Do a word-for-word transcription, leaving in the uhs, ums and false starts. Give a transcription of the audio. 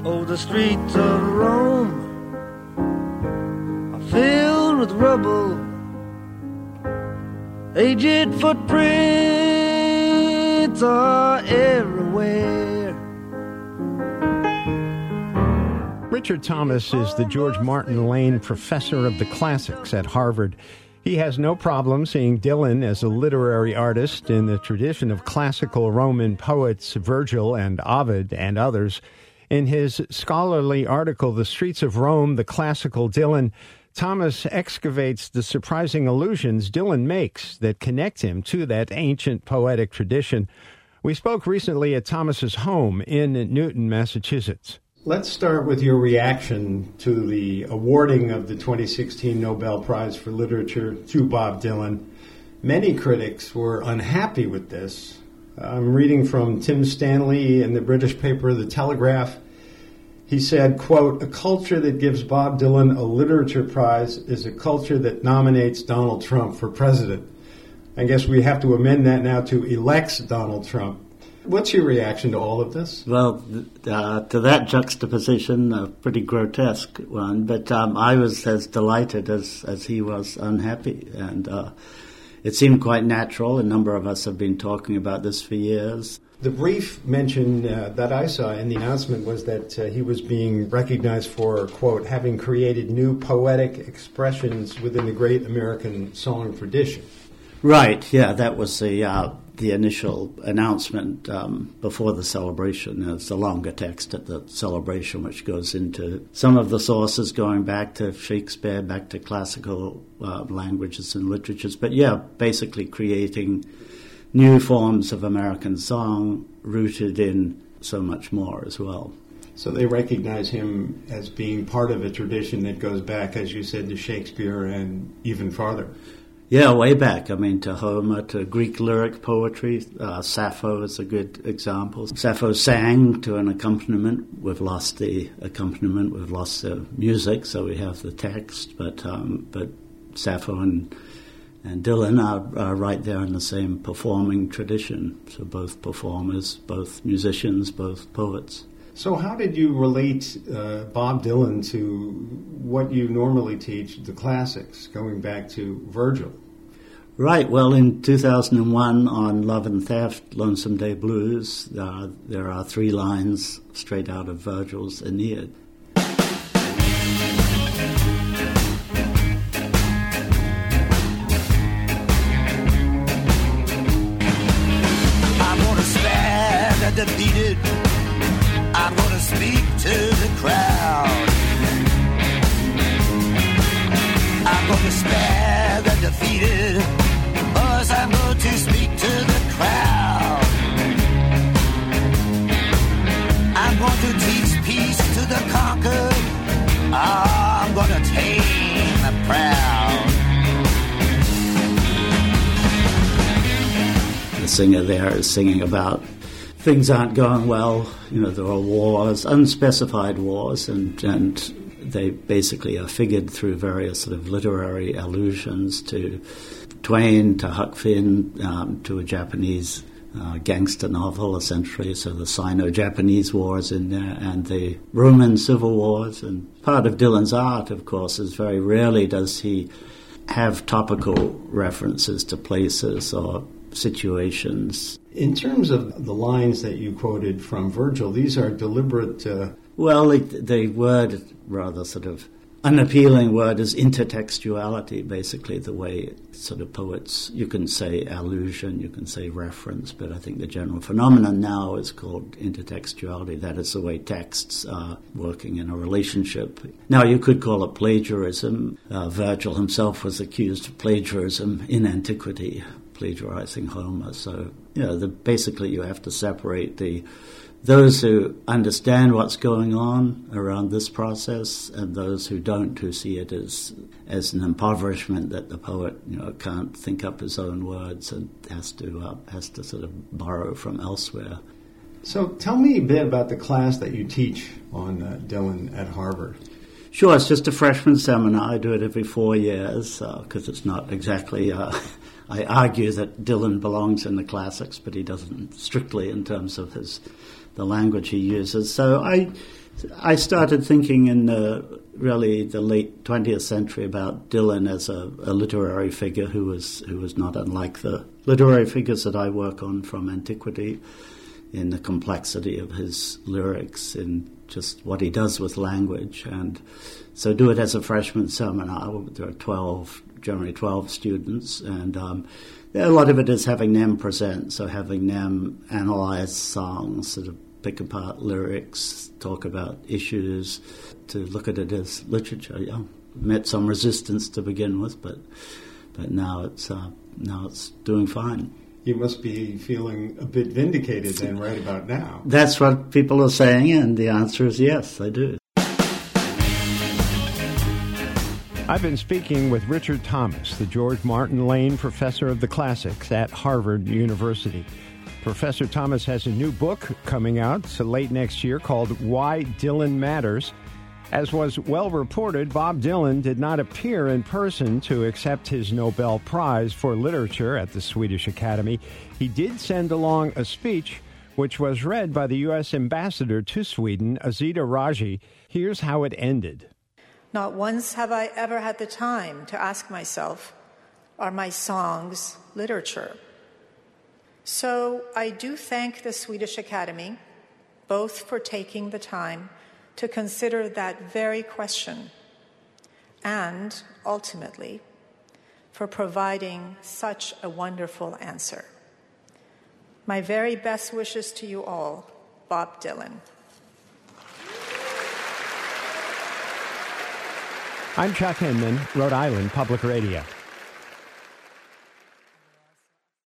Oh, the streets of Rome are filled with rubble, aged footprints are everywhere. Richard Thomas is the George Martin Lane Professor of the Classics at Harvard. He has no problem seeing Dylan as a literary artist in the tradition of classical Roman poets Virgil and Ovid and others. In his scholarly article, The Streets of Rome, the Classical Dylan, Thomas excavates the surprising allusions Dylan makes that connect him to that ancient poetic tradition. We spoke recently at Thomas's home in Newton, Massachusetts. Let's start with your reaction to the awarding of the twenty sixteen Nobel Prize for Literature to Bob Dylan. Many critics were unhappy with this. I'm reading from Tim Stanley in the British paper The Telegraph. He said, quote, "A culture that gives Bob Dylan a literature prize is a culture that nominates Donald Trump for president." I guess we have to amend that now to elects Donald Trump. What's your reaction to all of this? Well, uh, to that juxtaposition, a pretty grotesque one, but um, I was as delighted as, as he was unhappy, and uh, it seemed quite natural. A number of us have been talking about this for years. The brief mention uh, that I saw in the announcement was that uh, he was being recognized for, quote, having created new poetic expressions within the great American song tradition. Right, yeah, that was the uh, the initial announcement um, before the celebration. It's a longer text at the celebration, which goes into some of the sources going back to Shakespeare, back to classical uh, languages and literatures. But yeah, basically creating new forms of American song rooted in so much more as well. So they recognize him as being part of a tradition that goes back, as you said, to Shakespeare and even farther. Yeah, way back. I mean, to Homer, to Greek lyric poetry. Uh, Sappho is a good example. Sappho sang to an accompaniment. We've lost the accompaniment. We've lost the music, so we have the text. But um, but Sappho and and Dylan are, are right there in the same performing tradition. So both performers, both musicians, both poets. So how did you relate uh, Bob Dylan to what you normally teach, the classics, going back to Virgil? Right. Well, in two thousand one on Love and Theft, Lonesome Day Blues, uh, there are three lines straight out of Virgil's Aeneid. I'm gonna stand and defeated. I'm gonna speak to the crowd. I'm gonna spare the defeated, cause I'm going to speak to the crowd. I'm going to teach peace to the conquered. I'm gonna tame the proud. The singer there is singing about things aren't going well. You know, there are wars, unspecified wars, and and they basically are figured through various sort of literary allusions to Twain, to Huck Finn, um, to a Japanese uh, gangster novel, essentially. So the Sino-Japanese wars in there, and the Roman civil wars. And part of Dylan's art, of course, is very rarely does he have topical references to places or situations. In terms of the lines that you quoted from Virgil, these are deliberate... Uh... Well, the, the word, rather sort of unappealing word, is intertextuality, basically the way sort of poets, you can say allusion, you can say reference, but I think the general phenomenon now is called intertextuality. That is the way texts are working in a relationship. Now, you could call it plagiarism. Uh, Virgil himself was accused of plagiarism in antiquity, plagiarizing Homer. So, you know, the, basically you have to separate the those who understand what's going on around this process and those who don't, who see it as as an impoverishment that the poet, you know, can't think up his own words and has to uh, has to sort of borrow from elsewhere. So tell me a bit about the class that you teach on uh, Dylan at Harvard. Sure, it's just a freshman seminar. I do it every four years because uh, it's not exactly... Uh, I argue that Dylan belongs in the classics, but he doesn't strictly in terms of his the language he uses. So I I started thinking in the, really the late twentieth century about Dylan as a, a literary figure who was who was not unlike the literary figures that I work on from antiquity, in the complexity of his lyrics, in just what he does with language. And so do it as a freshman seminar. There are twelve, generally twelve students, and um, a lot of it is having them present, so having them analyze songs, sort of pick apart lyrics, talk about issues, to look at it as literature. Yeah, met some resistance to begin with, but but now it's uh, now it's doing fine. You must be feeling a bit vindicated then right about now. That's what people are saying, and the answer is yes, I do. I've been speaking with Richard Thomas, the George Martin Lane Professor of the Classics at Harvard University. Professor Thomas has a new book coming out so late next year called Why Dylan Matters. As was well reported, Bob Dylan did not appear in person to accept his Nobel Prize for Literature at the Swedish Academy. He did send along a speech, which was read by the U S ambassador to Sweden, Azita Raji. Here's how it ended. Not once have I ever had the time to ask myself, are my songs literature? So I do thank the Swedish Academy, both for taking the time to consider that very question, and ultimately for providing such a wonderful answer. My very best wishes to you all, Bob Dylan. I'm Chuck Hinman, Rhode Island Public Radio.